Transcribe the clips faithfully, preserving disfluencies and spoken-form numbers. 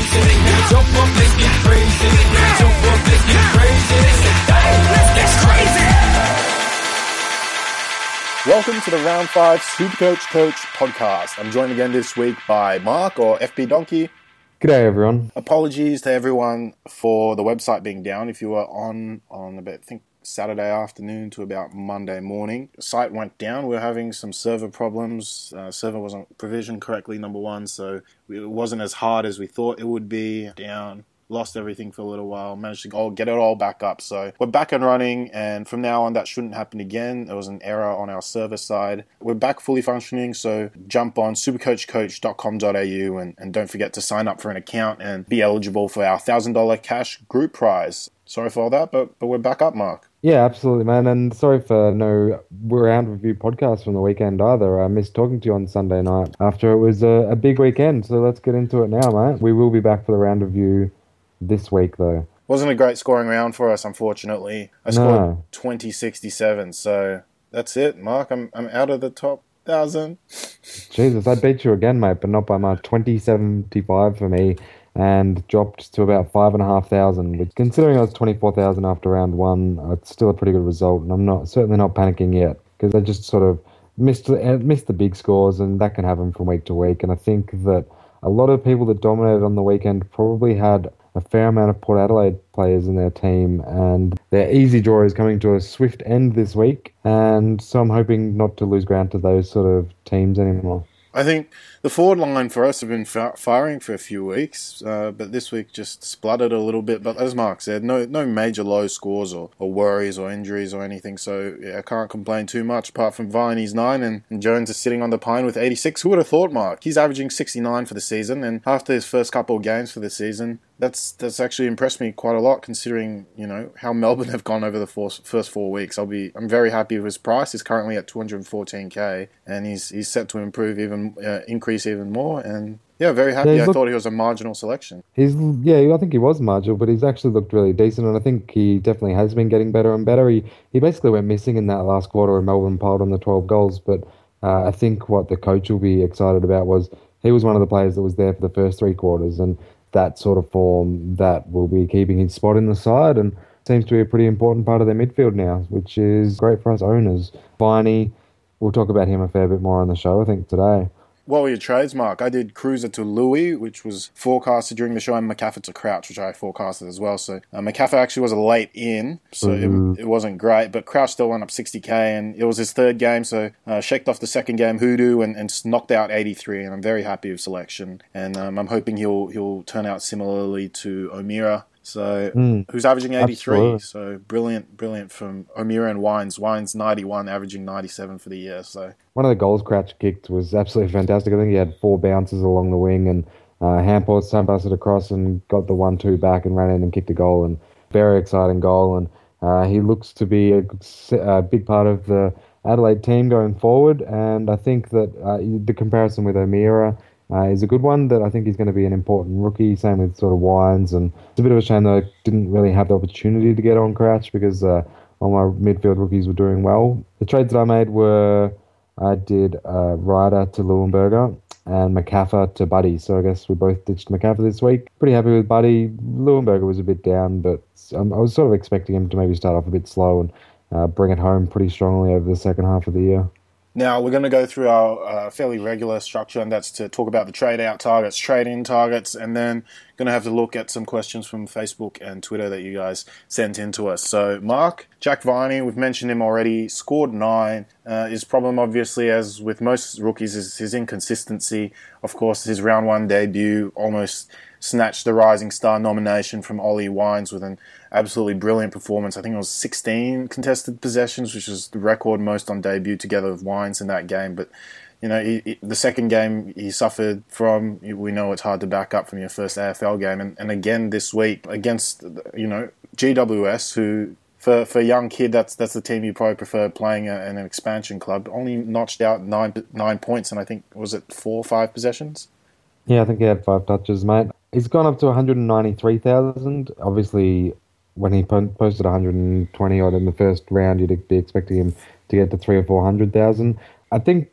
crazy. Jump up, let's get crazy. Jump up, let's get crazy. Hey, let's get crazy. Welcome to the Round five Supercoach Coach podcast. I'm joined again this week by Mark, or F B Donkey. G'day everyone. Apologies to everyone for the website being down. If you were on on about, I think, Saturday afternoon to about Monday morning, the site went down. We were having some server problems. Uh, server wasn't provisioned correctly, number one, so it wasn't as hard as we thought it would be. Down. Lost everything for a little while, managed to all get it all back up. So we're back and running, and from now on that shouldn't happen again. There was an error on our server side. We're back fully functioning, so jump on supercoach coach dot com dot a u and, and don't forget to sign up for an account and be eligible for our one thousand dollars cash group prize. Sorry for all that, but, but we're back up, Mark. Yeah, absolutely, man. And sorry for no round review podcast from the weekend either. I missed talking to you on Sunday night after it was a, a big weekend. So let's get into it now, mate. We will be back for the round review this week, though. Wasn't a great scoring round for us, unfortunately. I scored no. twenty sixty-seven, so that's it, Mark. I'm I'm out of the top thousand. Jesus, I beat you again, mate, but not by much. twenty seventy-five for me, and dropped to about five and a half thousand. Which, considering I was twenty-four thousand after round one, it's still a pretty good result, and I'm not certainly not panicking yet because I just sort of missed missed the big scores, and that can happen from week to week. And I think that a lot of people that dominated on the weekend probably had a fair amount of Port Adelaide players in their team, and their easy draw is coming to a swift end this week, and so I'm hoping not to lose ground to those sort of teams anymore. I think the forward line for us have been firing for a few weeks, uh, but this week just spluttered a little bit. But as Mark said, no no major low scores or, or worries or injuries or anything, so yeah, I can't complain too much apart from Viney's nine and, and Jones is sitting on the pine with eighty-six. Who would have thought, Mark? He's averaging sixty-nine for the season, and after his first couple of games for the season, that's that's actually impressed me quite a lot considering, you know, how Melbourne have gone over the four, first four weeks. I'll be I'm very happy with his price. He's currently at two hundred fourteen K, and he's he's set to improve even uh, increase even more. And yeah, very happy. Yeah, I looked, thought he was a marginal selection. He's yeah, I think he was marginal, but he's actually looked really decent, and I think he definitely has been getting better and better. He he basically went missing in that last quarter when Melbourne piled on the twelve goals, but uh, I think what the coach will be excited about was he was one of the players that was there for the first three quarters, and that sort of form that will be keeping his spot in the side, and seems to be a pretty important part of their midfield now, which is great for us owners. Viney, we'll talk about him a fair bit more on the show, I think, today. What were your trades, Mark? I did Cruiser to Louis, which was forecasted during the show, and McCaffrey to Crouch, which I forecasted as well. So uh, McCaffrey actually was a late in, so mm-hmm. it, it wasn't great, but Crouch still went up sixty K, and it was his third game, so uh, shaked off the second game Hoodoo and, and knocked out eighty-three, and I'm very happy with selection. And um, I'm hoping he'll he'll turn out similarly to O'Meara. So, mm, who's averaging eighty-three? Absolutely. So, brilliant, brilliant from O'Meara and Wines. Wines ninety-one, averaging ninety-seven for the year. So, one of the goals Crouch kicked was absolutely fantastic. I think he had four bounces along the wing, and uh, Hampos passed it across and got the one two back and ran in and kicked a goal. And very exciting goal. And uh, he looks to be a, a big part of the Adelaide team going forward. And I think that uh, the comparison with O'Meara Uh, is a good one, that I think he's going to be an important rookie. Same with sort of Wines, and it's a bit of a shame that I didn't really have the opportunity to get on Crouch because uh, all my midfield rookies were doing well. The trades that I made were I did uh, Ryder to Leuenberger and McCaffrey to Buddy. So I guess we both ditched McCaffrey this week. Pretty happy with Buddy. Leuenberger was a bit down, but um, I was sort of expecting him to maybe start off a bit slow and uh, bring it home pretty strongly over the second half of the year. Now, we're going to go through our uh, fairly regular structure, and that's to talk about the trade-out targets, trade-in targets, and then going to have to look at some questions from Facebook and Twitter that you guys sent in to us. So, Mark, Jack Viney, we've mentioned him already, scored nine. Uh, his problem, obviously, as with most rookies, is his inconsistency. Of course, his round one debut almost snatched the Rising Star nomination from Ollie Wines with an absolutely brilliant performance. I think it was sixteen contested possessions, which was the record most on debut together with Wines in that game. But, you know, he, he, the second game he suffered from, we know it's hard to back up from your first A F L game. And, and again this week against, you know, G W S, who, for, for a young kid, that's that's the team you probably prefer playing a, in an expansion club, only notched out nine nine points, and I think, was it four or five possessions? Yeah, I think he had five touches, mate. He's gone up to one hundred ninety-three thousand. Obviously, when he posted one hundred twenty odd in the first round, you'd be expecting him to get to three or four hundred thousand. I think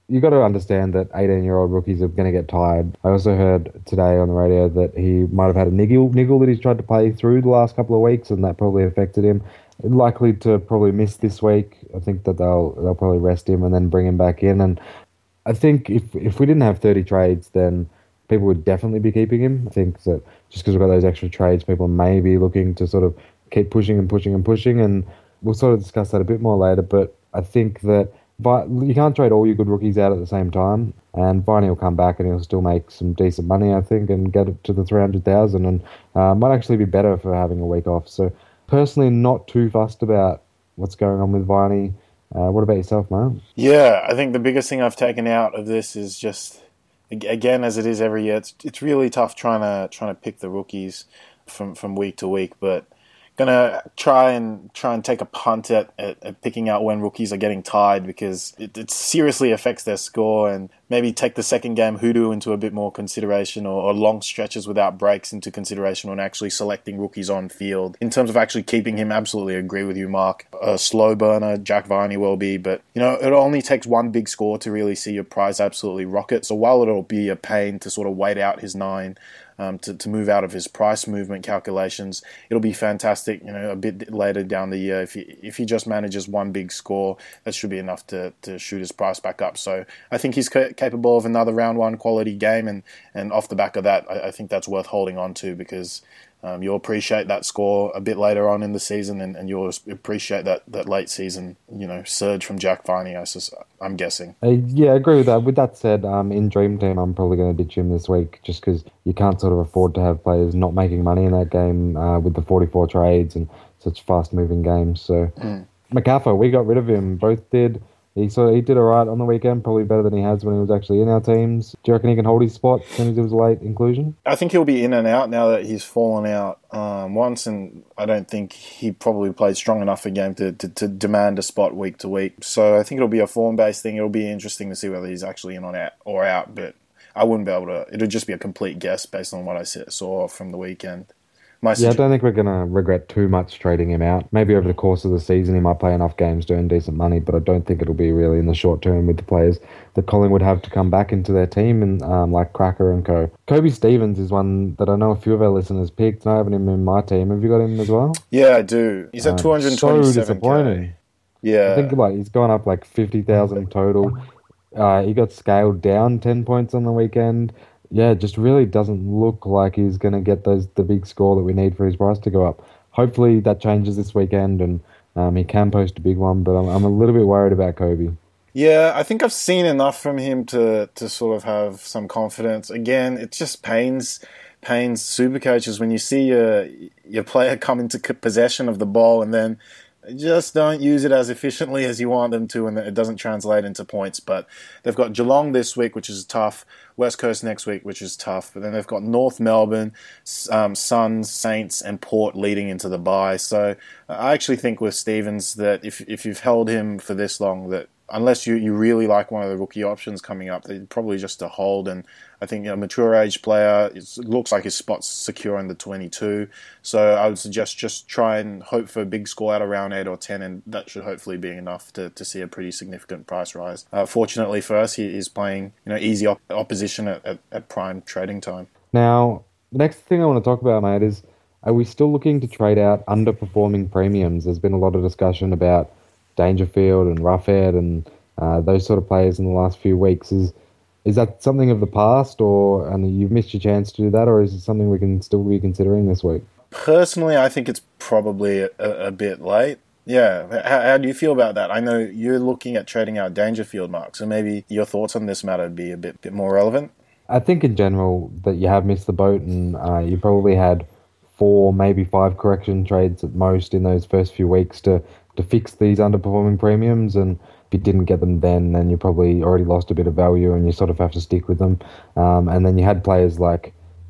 you got to understand that eighteen-year-old rookies are going to get tired. I also heard today on the radio that he might have had a niggle, niggle that he's tried to play through the last couple of weeks, and that probably affected him. Likely to probably miss this week. I think that they'll they'll probably rest him and then bring him back in. And I think if if we didn't have thirty trades, then people would definitely be keeping him. I think that just because we've got those extra trades, people may be looking to sort of keep pushing and pushing and pushing, and we'll sort of discuss that a bit more later. But I think that but you can't trade all your good rookies out at the same time, and Viney will come back and he'll still make some decent money, I think, and get it to the three hundred thousand, and uh, might actually be better for having a week off. So personally, not too fussed about what's going on with Viney. Uh, what about yourself, man? Yeah, I think the biggest thing I've taken out of this is just, again, as it is every year, it's it's really tough trying to trying to pick the rookies from, from week to week, but gonna try and try and take a punt at, at, at picking out when rookies are getting tired, because it, it seriously affects their score, and maybe take the second game hoodoo into a bit more consideration, or, or long stretches without breaks into consideration when actually selecting rookies on field. In terms of actually keeping him, absolutely agree with you, Mark. A slow burner, Jack Viney will be, but you know, it only takes one big score to really see your prize absolutely rocket. So while it'll be a pain to sort of wait out his nine, Um, to, to move out of his price movement calculations, it'll be fantastic, you know, a bit later down the year. If he, if he just manages one big score, that should be enough to, to shoot his price back up. So I think he's ca- capable of another round one quality game, and, and off the back of that, I, I think that's worth holding on to, because um, you'll appreciate that score a bit later on in the season, and, and you'll appreciate that, that late season, you know, surge from Jack Viney, I sus- I'm guessing. Uh, yeah, I agree with that. With that said, um, in Dream Team, I'm probably going to ditch him this week, just because you can't sort of afford to have players not making money in that game uh, with the forty-four trades and such fast-moving games. So mm. MacArthur, we got rid of him. Both did. He sort of, he did all right on the weekend, probably better than he has when he was actually in our teams. Do you reckon he can hold his spot since it was a late inclusion? I think he'll be in and out now that he's fallen out um, once, and I don't think he probably played strong enough a game to, to, to demand a spot week to week. So I think it'll be a form-based thing. It'll be interesting to see whether he's actually in on out or out, but I wouldn't be able to. It'll just be a complete guess based on what I saw from the weekend. My yeah, I don't think we're going to regret too much trading him out. Maybe over the course of the season he might play enough games to earn decent money, but I don't think it'll be really in the short term with the players that Collingwood have to come back into their team, and um, like Cracker and co. Kobe Stevens is one that I know a few of our listeners picked, and I haven't him in my team. Have you got him as well? Yeah, I do. He's at two hundred twenty-seven K. So disappointing. Yeah. I think like he's gone up like fifty thousand total. Uh, he got scaled down ten points on the weekend. Yeah, it just really doesn't look like he's going to get those the big score that we need for his price to go up. Hopefully that changes this weekend, and um, he can post a big one, but I'm, I'm a little bit worried about Kobe. Yeah, I think I've seen enough from him to, to sort of have some confidence. Again, it just pains pains super coaches when you see your, your player come into possession of the ball and then just don't use it as efficiently as you want them to, and it doesn't translate into points. But they've got Geelong this week, which is tough. West Coast next week, which is tough. But then they've got North Melbourne, um, Suns, Saints, and Port leading into the bye. So I actually think with Stevens that if if you've held him for this long, that unless you, you really like one of the rookie options coming up, they're probably just a hold. And I think, you know, mature age player, it looks like his spot's secure in the twenty-two. So I would suggest just try and hope for a big score out of round eight or ten, and that should hopefully be enough to, to see a pretty significant price rise. Uh, fortunately for us, he is playing, you know, easy op- opposition at, at, at prime trading time. Now, the next thing I want to talk about, mate, is are we still looking to trade out underperforming premiums? There's been a lot of discussion about Dangerfield and Roughhead and uh, those sort of players in the last few weeks. Is is that something of the past, or and you've missed your chance to do that, or is it something we can still be considering this week? Personally, I think it's probably a, a bit late. Yeah, how, how do you feel about that? I know you're looking at trading out Dangerfield, Mark, so maybe your thoughts on this matter would be a bit, bit more relevant. I think in general that you have missed the boat, and uh, you probably had four, maybe five correction trades at most in those first few weeks to to fix these underperforming premiums, and if you didn't get them then, then you probably already lost a bit of value and you sort of have to stick with them. Um, and then you had players like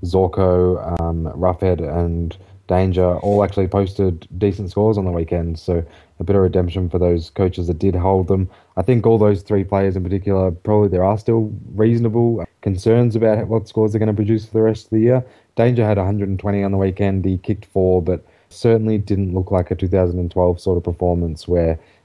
Zorko, um, Roughhead and Danger all actually posted decent scores on the weekend, so a bit of redemption for those coaches that did hold them. I think all those three players in particular, probably there are still reasonable concerns about what scores they're going to produce for the rest of the year. Danger had one hundred twenty on the weekend, he kicked four, but certainly didn't look like a two thousand twelve sort of performance where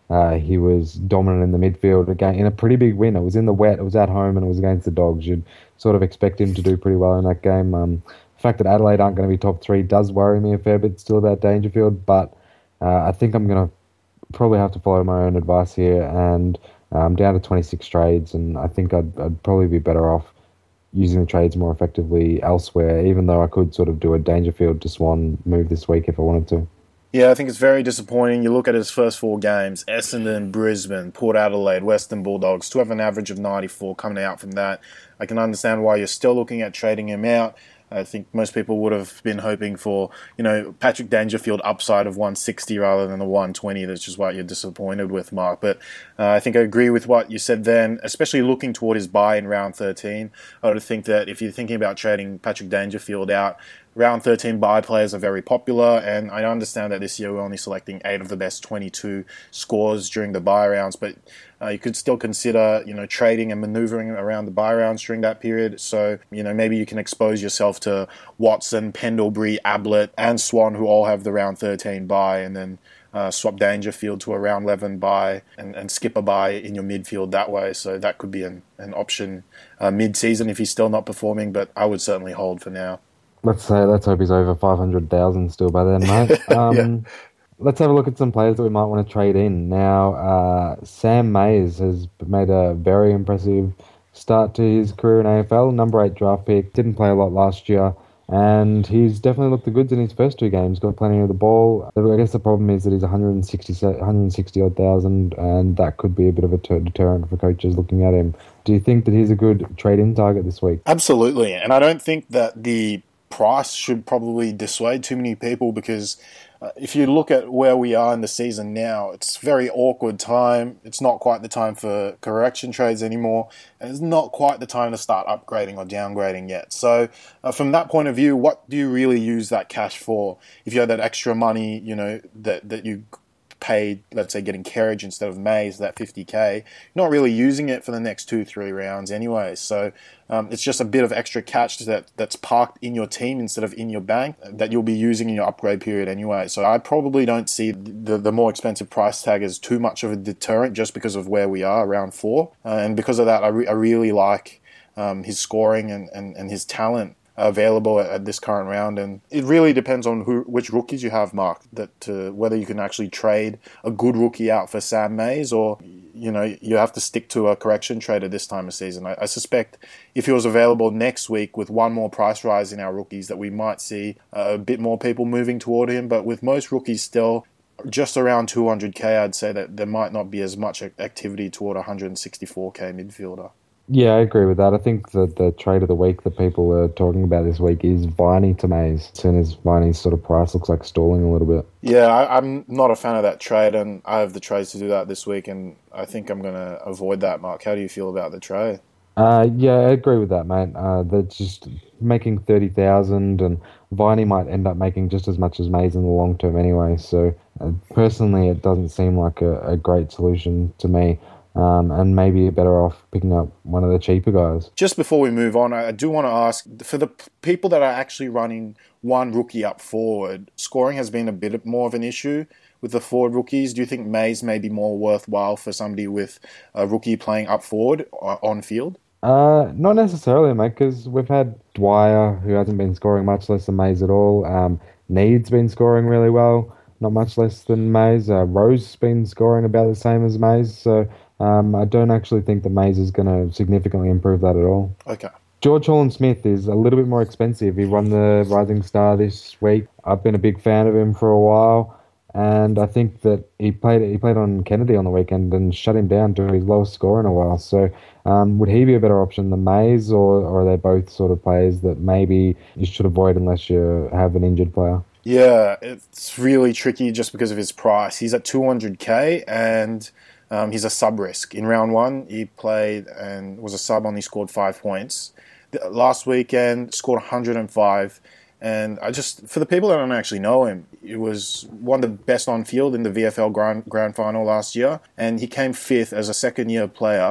Uh, he was dominant in the midfield again in a pretty big win. It was in the wet, it was at home, and it was against the Dogs. You'd sort of expect him to do pretty well in that game. Um, the fact that Adelaide aren't going to be top three does worry me a fair bit still about Dangerfield, but uh, I think I'm going to probably have to follow my own advice here, and I'm down to twenty-six trades, and I think I'd, I'd probably be better off using the trades more effectively elsewhere, even though I could sort of do a Dangerfield to Swan move this week if I wanted to. Yeah, I think it's very disappointing. You look at his first four games, Essendon, Brisbane, Port Adelaide, Western Bulldogs, to have an average of ninety-four coming out from that. I can understand why you're still looking at trading him out. I think most people would have been hoping for, you know, Patrick Dangerfield upside of one sixty rather than the one twenty. That's just what you're disappointed with, Mark. But uh, I think I agree with what you said then, especially looking toward his buy in round thirteen. I would think that if you're thinking about trading Patrick Dangerfield out, round thirteen buy players are very popular, and I understand that this year we're only selecting eight of the best twenty-two scores during the buy rounds, but uh, you could still consider, you know, trading and maneuvering around the buy rounds during that period. So, you know, maybe you can expose yourself to Watson, Pendlebury, Ablett, and Swan, who all have the round thirteen buy, and then uh, swap Dangerfield to a round eleven buy and, and skip a buy in your midfield that way. So that could be an, an option uh, mid-season if he's still not performing, but I would certainly hold for now. Let's say, let's hope he's over five hundred thousand still by then, mate. Um, yeah. Let's have a look at some players that we might want to trade in. Now, uh, Sam Mays has made a very impressive start to his career in A F L. Number eight draft pick. Didn't play a lot last year. And he's definitely looked the goods in his first two games. Got plenty of the ball. I guess the problem is that he's one hundred sixty, one hundred sixty odd thousand, and that could be a bit of a ter- deterrent for coaches looking at him. Do you think that he's a good trade-in target this week? Absolutely. And I don't think that the price should probably dissuade too many people, because uh, if you look at where we are in the season now, it's a very awkward time. It's not quite the time for correction trades anymore, and it's not quite the time to start upgrading or downgrading yet. So uh, from that point of view, what do you really use that cash for? If you had that extra money, you know, that, that you paid, let's say, getting Kerridge instead of Mays, that fifty K, you're not really using it for the next two, three rounds anyway. So um, it's just a bit of extra cash that, that's parked in your team instead of in your bank that you'll be using in your upgrade period anyway. So I probably don't see the, the more expensive price tag as too much of a deterrent just because of where we are, round four. Uh, and because of that, I, re- I really like um, his scoring and, and, and his talent available at, at this current round, and it really depends on who, which rookies you have, Mark, that uh, whether you can actually trade a good rookie out for Sam Mays, or you know you have to stick to a correction trade at this time of season. I, I suspect if he was available next week with one more price rise in our rookies, that we might see uh, a bit more people moving toward him. But with most rookies still just around two hundred K, I'd say that there might not be as much activity toward a one hundred sixty-four K midfielder. Yeah, I agree with that. I think that the trade of the week that people are talking about this week is Viney to Mays, as soon as Viney's sort of price looks like stalling a little bit. Yeah, I, I'm not a fan of that trade, and I have the trades to do that this week, and I think I'm going to avoid that, Mark. How do you feel about the trade? Uh, yeah, I agree with that, mate. Uh, they're just making thirty thousand, and Viney might end up making just as much as Mays in the long term anyway. So uh, personally, it doesn't seem like a, a great solution to me. Um, and maybe you're better off picking up one of the cheaper guys. Just before we move on, I do want to ask, for the p- people that are actually running one rookie up forward, scoring has been a bit more of an issue with the forward rookies. Do you think Mays may be more worthwhile for somebody with a rookie playing up forward on field? Uh, not necessarily, mate, because we've had Dwyer, who hasn't been scoring much less than Mays at all. Um, Need's been scoring really well, not much less than Mays. Uh, Rowe's been scoring about the same as Mays, so Um, I don't actually think that Mays is going to significantly improve that at all. Okay. George Holland-Smith is a little bit more expensive. He won the Rising Star this week. I've been a big fan of him for a while, and I think that he played he played on Kennedy on the weekend and shut him down to his lowest score in a while. So um, would he be a better option than Mays, or, or are they both sort of players that maybe you should avoid unless you have an injured player? Yeah, it's really tricky just because of his price. He's at two hundred K, and Um, he's a sub-risk. In round one, he played and was a sub, only scored five points. The, last weekend, scored one hundred five. And I just, for the people that don't actually know him, he was one of the best on field in the V F L Grand, grand Final last year. And he came fifth as a second-year player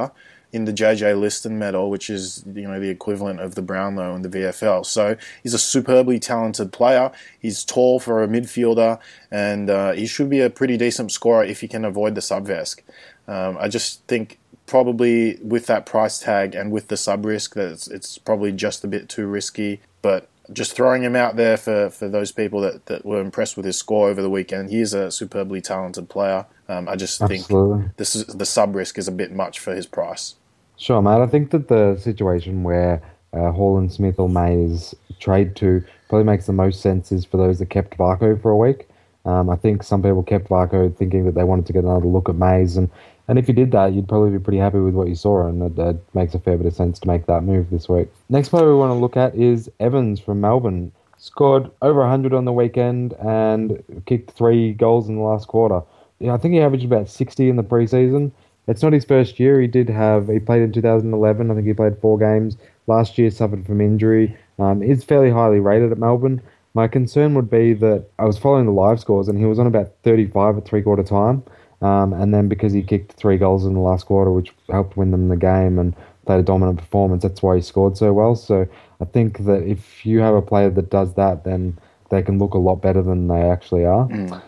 in the J J Liston medal, which is, you know, the equivalent of the Brownlow in the V F L. So he's a superbly talented player. He's tall for a midfielder, and uh, he should be a pretty decent scorer if he can avoid the sub-vesc. Um, I just think probably with that price tag and with the sub-risk, that it's, it's probably just a bit too risky. But just throwing him out there for, for those people that, that were impressed with his score over the weekend. He is a superbly talented player. Um, I just Absolutely. think this is, the sub-risk is a bit much for his price. Sure, mate. I think that the situation where uh, Hall and Smith or Mays trade to probably makes the most sense is for those that kept Varco for a week. Um, I think some people kept Varco thinking that they wanted to get another look at Mays, and, and if you did that, you'd probably be pretty happy with what you saw, and it, it makes a fair bit of sense to make that move this week. Next player we want to look at is Evans from Melbourne. Scored over one hundred on the weekend and kicked three goals in the last quarter. Yeah, I think he averaged about sixty in the preseason. It's not his first year. He did have, he played in two thousand eleven. I think he played four games. Last year suffered from injury. Um, he's fairly highly rated at Melbourne. My concern would be that I was following the live scores and he was on about thirty-five at three-quarter time. Um, and then because he kicked three goals in the last quarter, which helped win them the game and played a dominant performance, that's why he scored so well. So I think that if you have a player that does that, then they can look a lot better than they actually are. Mm.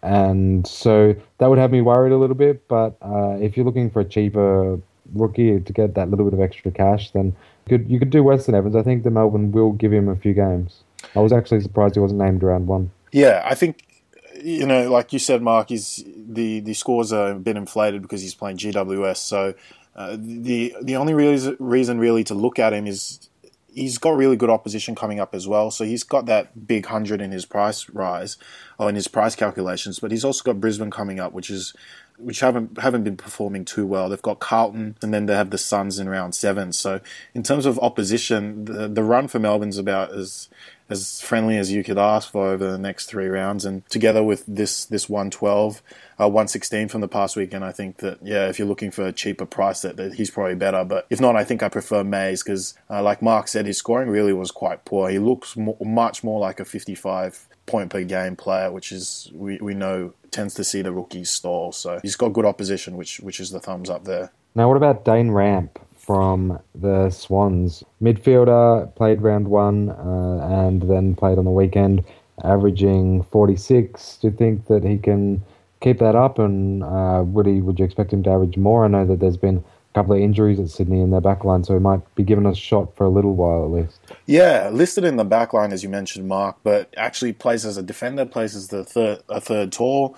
And so that would have me worried a little bit. But uh, if you're looking for a cheaper rookie to get that little bit of extra cash, then you could, you could do Weston Evans. I think the Melbourne will give him a few games. I was actually surprised he wasn't named round one. Yeah, I think, you know, like you said, Mark, he's, the, the scores are a bit inflated because he's playing G W S. So uh, the the only reason, reason really to look at him is he's got really good opposition coming up as well. So he's got that big hundred in his price rise, or in his price calculations. But he's also got Brisbane coming up, which is which haven't haven't been performing too well. They've got Carlton, and then they have the Suns in round seven. So in terms of opposition, the the run for Melbourne's about as as friendly as you could ask for over the next three rounds. And together with this this one twelve, uh, one sixteen from the past weekend, I think that, yeah, if you're looking for a cheaper price, that, that he's probably better. But if not, I think I prefer Mays because, uh, like Mark said, his scoring really was quite poor. He looks mo- much more like a fifty-five point per game player, which is, we, we know, tends to see the rookies stall. So he's got good opposition, which which is the thumbs up there. Now, what about Dane Ramp from the Swans? Midfielder, played round one uh, and then played on the weekend, averaging forty-six. Do you think that he can keep that up, and uh, would he? Would you expect him to average more? I know that there's been a couple of injuries at Sydney in their backline, so he might be given a shot for a little while at least. Yeah, listed in the backline, as you mentioned, Mark, but actually plays as a defender, plays as the third, a third tall.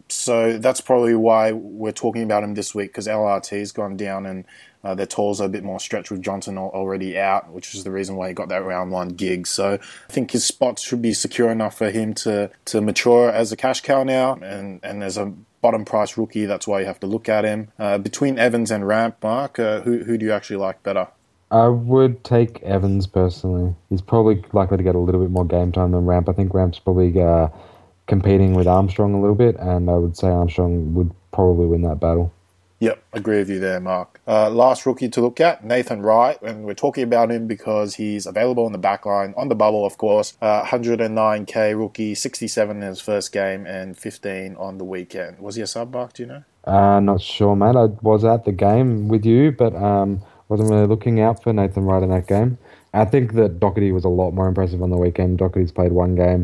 So that's probably why we're talking about him this week, because L R T's gone down and uh, their talls are a bit more stretched with Johnson already out, which is the reason why he got that round one gig. So I think his spots should be secure enough for him to, to mature as a cash cow now, and, and as a bottom price rookie, that's why you have to look at him. Uh, between Evans and Ramp, Mark, uh, who, who do you actually like better? I would take Evans personally. He's probably likely to get a little bit more game time than Ramp. I think Ramp's probably uh, competing with Armstrong a little bit, and I would say Armstrong would probably win that battle. Yep, agree with you there, Mark. Uh, last rookie to look at, Nathan Wright, and we're talking about him because he's available in the backline, on the bubble, of course. Uh, one hundred nine K rookie, sixty-seven in his first game, and fifteen on the weekend. Was he a sub, Mark, do you know? Uh, not sure, mate. I was at the game with you, but um, wasn't really looking out for Nathan Wright in that game. I think that Doherty was a lot more impressive on the weekend. Doherty's played one game,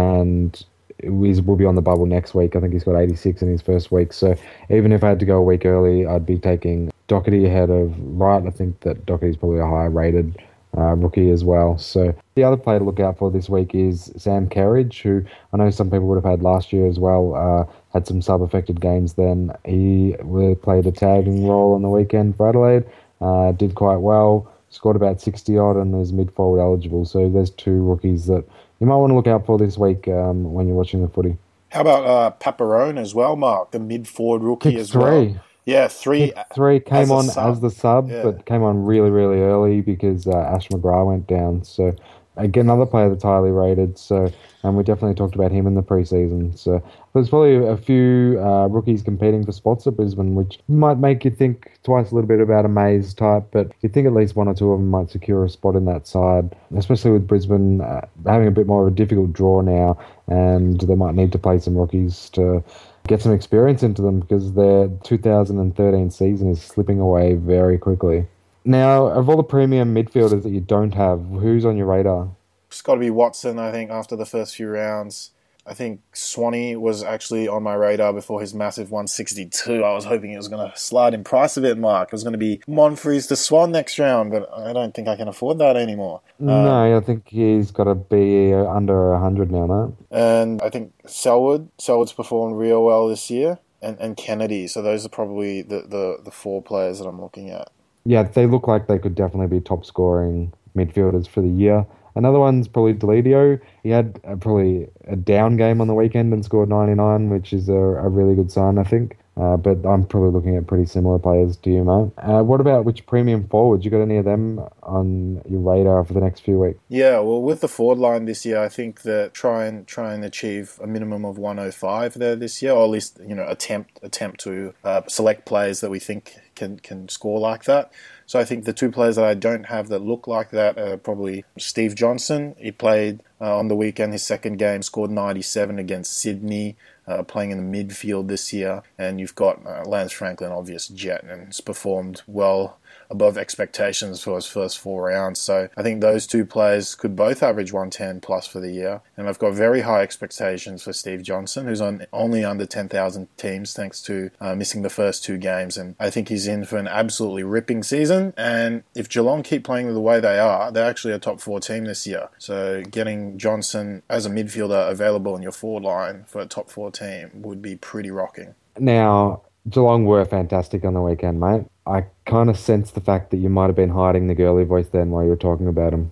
and he will be on the bubble next week. I think he's got eighty-six in his first week. So even if I had to go a week early, I'd be taking Doherty ahead of Wright. I think that Doherty's probably a higher rated uh, rookie as well. So the other player to look out for this week is Sam Kerridge, who I know some people would have had last year as well. Uh, had some sub-affected games then. He played a tagging role on the weekend for Adelaide. Uh, did quite well. Scored about sixty odd and is mid-forward eligible. So there's two rookies that you might want to look out for this week um, when you're watching the footy. How about uh, Paparone as well, Mark, the mid-forward rookie Pick as three. well? Yeah, three. Pick three came as on sub. as the sub, Yeah. but came on really, really early because uh, Ash McGrath went down. So again, another player that's highly rated. So and we definitely talked about him in the preseason. So there's probably a few uh, rookies competing for spots at Brisbane, which might make you think twice a little bit about a Mays type, but you think at least one or two of them might secure a spot in that side, especially with Brisbane uh, having a bit more of a difficult draw now, and they might need to play some rookies to get some experience into them because their two thousand thirteen season is slipping away very quickly. Now, of all the premium midfielders that you don't have, who's on your radar? It's got to be Watson, I think, after the first few rounds. I think Swanee was actually on my radar before his massive one sixty-two. I was hoping it was going to slide in price a bit, Mark. It was going to be Monfries to Swan next round, but I don't think I can afford that anymore. No, Um, I think he's got to be under one hundred now, no? and I think Selwood. Selwood's performed real well this year. And, and Kennedy. So those are probably the, the, the four players that I'm looking at. Yeah, they look like they could definitely be top scoring midfielders for the year. Another one's probably Deledio. He had uh, probably a down game on the weekend and scored ninety-nine, which is a, a really good sign, I think. Uh, but I'm probably looking at pretty similar players to you, mate. Uh, what about which premium forwards? You got any of them on your radar for the next few weeks? Yeah, well, with the forward line this year, I think that try and try and achieve a minimum of one oh five there this year, or at least you know attempt attempt to uh, select players that we think can can score like that. So I think the two players that I don't have that look like that are probably Steve Johnson. He played uh, on the weekend, his second game, scored ninety-seven against Sydney, uh, playing in the midfield this year. And you've got uh, Lance Franklin, obvious jet, and has performed well above expectations for his first four rounds. So I think those two players could both average one ten plus for the year. And I've got very high expectations for Steve Johnson, who's on only under ten thousand teams thanks to uh, missing the first two games. And I think he's in for an absolutely ripping season. And if Geelong keep playing the way they are, they're actually a top four team this year. So getting Johnson as a midfielder available in your forward line for a top four team would be pretty rocking. Now, Geelong were fantastic on the weekend, mate. I kind of sense the fact that you might have been hiding the girly voice then while you were talking about him.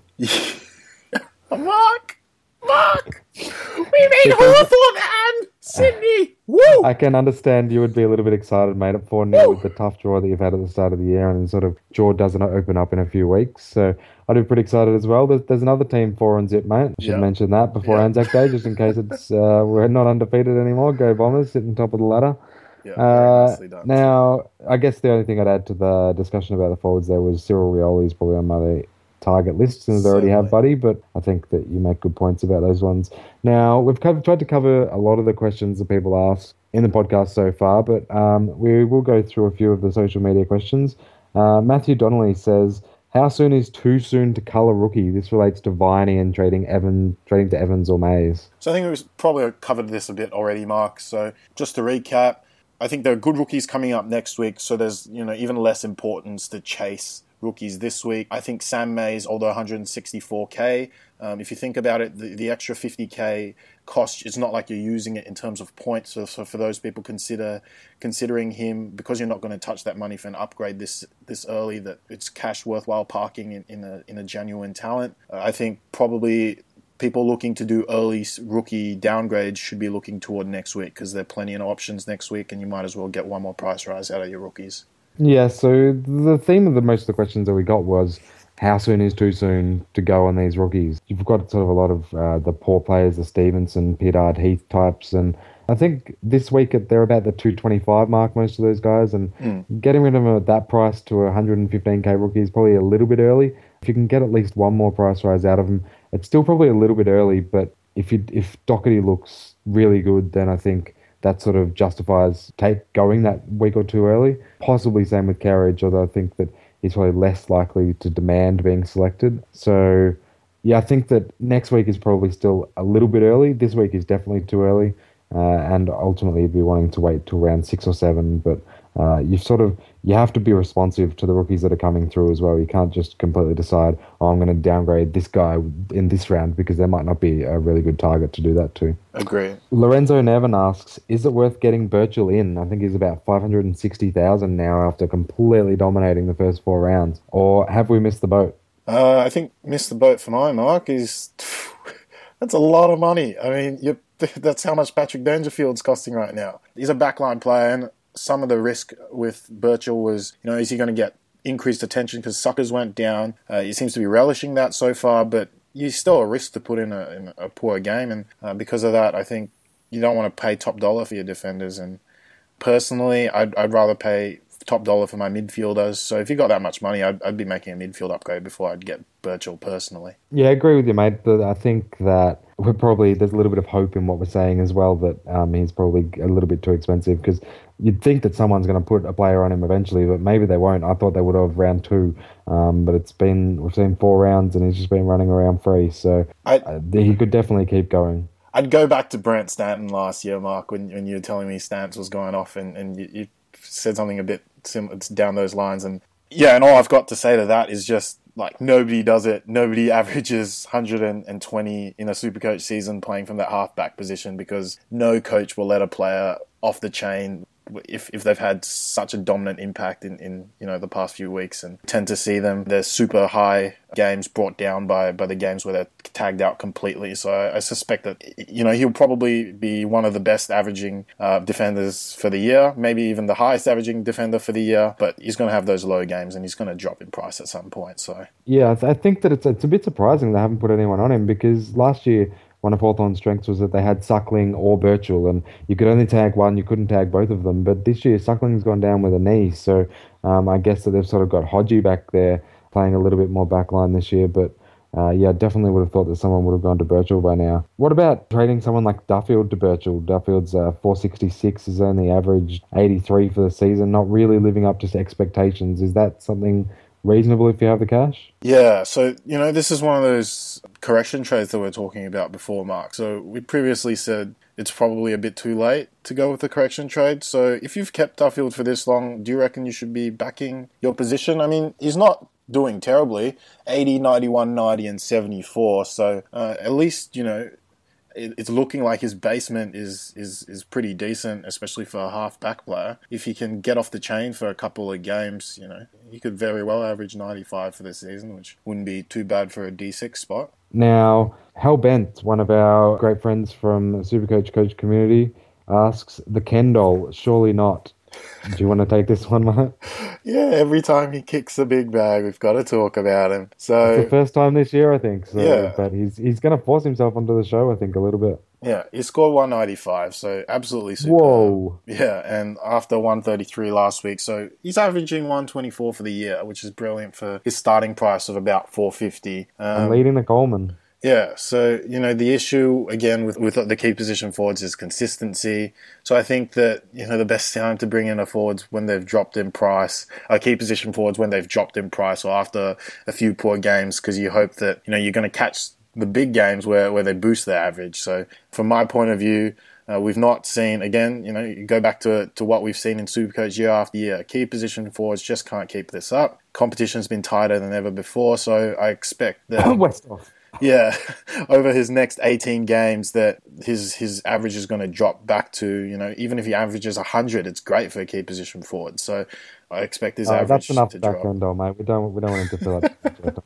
Mark! Mark! We made Hawthorn and Sydney! Woo! I can understand you would be a little bit excited, mate, at four nil with the tough draw that you've had at the start of the year, and sort of jaw doesn't open up in a few weeks. So I'd be pretty excited as well. There's, there's another team, four and zip, mate. I should Yeah. mention that before Yeah. Anzac Day, just in case it's uh, we're not undefeated anymore. Go Bombers, sitting top of the ladder. Yeah, very Uh, nicely done. now, I guess the only thing I'd add to the discussion about the forwards there was Cyril Rioli's probably on my target list since they already have Buddy, but I think that you make good points about those ones. Now, we've covered, tried to cover a lot of the questions that people ask in the podcast so far, but um, we will go through a few of the social media questions. Uh, Matthew Donnelly says, how soon is too soon to cull a rookie? This relates to Viney and trading Evan, trading to Evans or Mays. So I think we've probably covered this a bit already, Mark. So just to recap, I think there are good rookies coming up next week, so there's you know even less importance to chase rookies this week. I think Sam Mays, although one hundred sixty-four K, um, if you think about it, the, the extra fifty K cost, it's not like you're using it in terms of points. So, so for those people consider considering him, because you're not going to touch that money for an upgrade this this early, that it's cash worthwhile parking in, in a in a genuine talent. Uh, I think probably people looking to do early rookie downgrades should be looking toward next week because there are plenty of options next week, and you might as well get one more price rise out of your rookies. Yeah, so the theme of the most of the questions that we got was how soon is too soon to go on these rookies? You've got sort of a lot of uh, the poor players, the Stevenson, Piedard, Heath types, and I think this week they're about the two twenty-five mark, most of those guys, and Mm. getting rid of them at that price to a one hundred fifteen K rookie is probably a little bit early. If you can get at least one more price rise out of them, it's still probably a little bit early, but if you, if Doherty looks really good, then I think that sort of justifies take going that week or two early. Possibly same with Carriage, although I think that he's probably less likely to demand being selected. So, yeah, I think that next week is probably still a little bit early. This week is definitely too early, uh, and ultimately you'd be wanting to wait till round six or seven. But uh, you sort of you have to be responsive to the rookies that are coming through as well. You can't just completely decide, oh, I'm going to downgrade this guy in this round, because there might not be a really good target to do that too. Agree. Lorenzo Nevin asks, is it worth getting Birchall in? I think he's about five hundred sixty thousand now after completely dominating the first four rounds. Or have we missed the boat? Uh, I think missed the boat for my mark is that's a lot of money. I mean, you that's how much Patrick Dangerfield's costing right now. He's a backline player, and some of the risk with Birchall was, you know, is he going to get increased attention because Suckers went down? Uh, he seems to be relishing that so far, but he's still a risk to put in a, in a poor game, and uh, because of that, I think you don't want to pay top dollar for your defenders. And personally, I'd, I'd rather pay top dollar for my midfielders. So if you got that much money, I'd, I'd be making a midfield upgrade before I'd get Birchall personally. Yeah, I agree with you, mate. But I think that we're probably there's a little bit of hope in what we're saying as well that um, he's probably a little bit too expensive because you'd think that someone's going to put a player on him eventually, but maybe they won't. I thought they would have round two, um, but it's been we've seen four rounds and he's just been running around free, so I, uh, he could definitely keep going. I'd go back to Brent Stanton last year, Mark, when when you were telling me Stantz was going off, and, and you, you said something a bit similar down those lines, and yeah, and all I've got to say to that is just like nobody does it. Nobody averages one hundred twenty in a Supercoach season playing from that halfback position because no coach will let a player off the chain if if they've had such a dominant impact in, in you know the past few weeks, and tend to see them their super high games brought down by, by the games where they're tagged out completely. So I, I suspect that you know he'll probably be one of the best averaging uh, defenders for the year, maybe even the highest averaging defender for the year, but he's going to have those low games and he's going to drop in price at some point. So yeah, I, th- I think that it's it's a bit surprising they haven't put anyone on him because last year one of Hawthorn's strengths was that they had Suckling or Birchall, and you could only tag one, you couldn't tag both of them. But this year, Suckling's gone down with a knee, so um, I guess that they've sort of got Hodgie back there playing a little bit more backline this year. But uh, yeah, definitely would have thought that someone would have gone to Birchall by now. What about trading someone like Duffield to Birchall? Duffield's uh, four sixty-six is only averaged eighty-three for the season, not really living up to expectations. Is that something reasonable if you have the cash? Yeah, so, you know, this is one of those correction trades that we we're talking about before, Mark. So we previously said it's probably a bit too late to go with the correction trade. So if you've kept Duffield for this long, do you reckon you should be backing your position? I mean, he's not doing terribly. eighty, ninety-one, ninety, and seventy-four. So uh, at least, you know, it's looking like his basement is, is, is pretty decent, especially for a half-back player. If he can get off the chain for a couple of games, you know, he could very well average ninety-five for the season, which wouldn't be too bad for a D six spot. Now, Hellbent, one of our great friends from the Supercoach Coach community, asks, the Kendall, surely not. Do you want to take this one, Matt? Yeah, every time he kicks the big bag, we've got to talk about him. So it's the first time this year, I think. So, yeah. But he's he's going to force himself onto the show, I think, a little bit. Yeah, he scored one ninety-five, so absolutely superb. Whoa. Yeah, and after one thirty-three last week, so he's averaging one twenty-four for the year, which is brilliant for his starting price of about four fifty. Um, and leading the Coleman. Yeah, so, you know, the issue, again, with, with the key position forwards is consistency. So I think that, you know, the best time to bring in a forwards when they've dropped in price, uh, key position forwards when they've dropped in price or after a few poor games, because you hope that, you know, you're going to catch the big games where, where they boost their average. So from my point of view, uh, we've not seen, again, you know, you go back to to what we've seen in Supercoach year after year. Key position forwards just can't keep this up. Competition's been tighter than ever before, so I expect that... Westhoff. Yeah, over his next eighteen games, that his his average is going to drop back to, you know, even if he averages one hundred, it's great for a key position forward. So I expect his uh, average to drop. That's enough to background, drop. though, mate. We don't, we don't want him to fill up.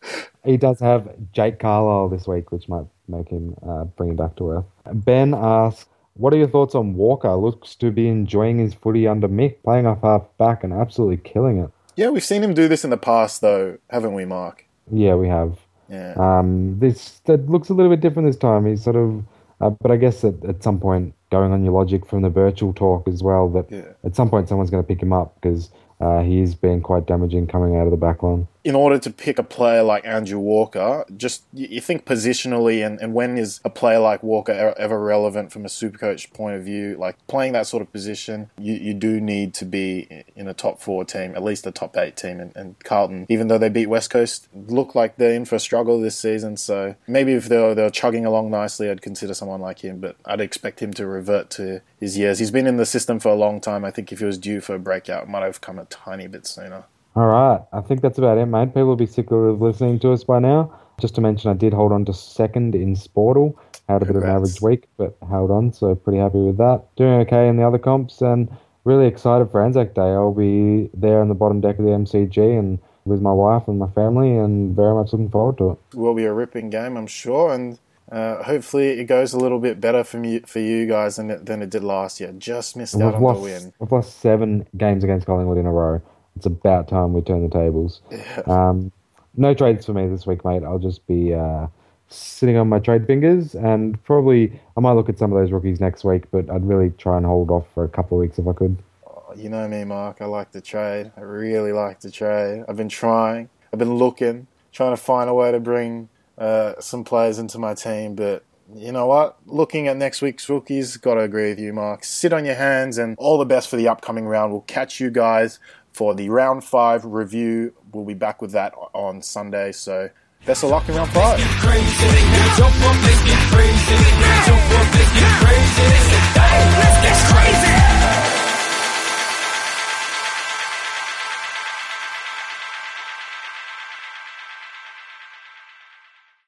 He does have Jake Carlisle this week, which might make him uh, bring him back to earth. Ben asks, what are your thoughts on Walker? Looks to be enjoying his footy under Mick, playing off half back and absolutely killing it. Yeah, we've seen him do this in the past, though, haven't we, Mark? Yeah, we have. Yeah. Um, this that looks a little bit different this time. He's sort of, uh, but I guess at, at some point, going on your logic from the virtual talk as well, that Yeah. at some point someone's going to pick him up because uh, he's been quite damaging coming out of the back line. In order to pick a player like Andrew Walker, just you you think positionally, and, and when is a player like Walker ever, ever relevant from a Supercoach point of view? Like playing that sort of position, you, you do need to be in a top four team, at least a top eight team. And, and Carlton, even though they beat West Coast, look like they're in for a struggle this season. So maybe if they're, they're chugging along nicely, I'd consider someone like him, but I'd expect him to revert to his years. He's been in the system for a long time. I think if he was due for a breakout, it might have come a tiny bit sooner. All right, I think that's about it, mate. People will be sick of listening to us by now. Just to mention, I did hold on to second in Sportle. Had a bit of an average week, but held on, so pretty happy with that. Doing okay in the other comps, and really excited for Anzac Day. I'll be there on the bottom deck of the M C G and with my wife and my family, and very much looking forward to it. It will be a ripping game, I'm sure, and uh, hopefully it goes a little bit better for me, for you guys than it, than it did last year. Just missed And out we've on lost, the win. We've lost seven games against Collingwood in a row. It's about time we turn the tables. Yeah. Um, no trades for me this week, mate. I'll just be uh, sitting on my trade fingers, and probably I might look at some of those rookies next week, but I'd really try and hold off for a couple of weeks if I could. Oh, you know me, Mark. I like to trade. I really like to trade. I've been trying. I've been looking, trying to find a way to bring uh, some players into my team, but you know what? Looking at next week's rookies, got to agree with you, Mark. Sit on your hands, and all the best for the upcoming round. We'll catch you guys for the round five review. We'll be back with that on Sunday. So best of luck in round five. Crazy, jump up, let's get crazy.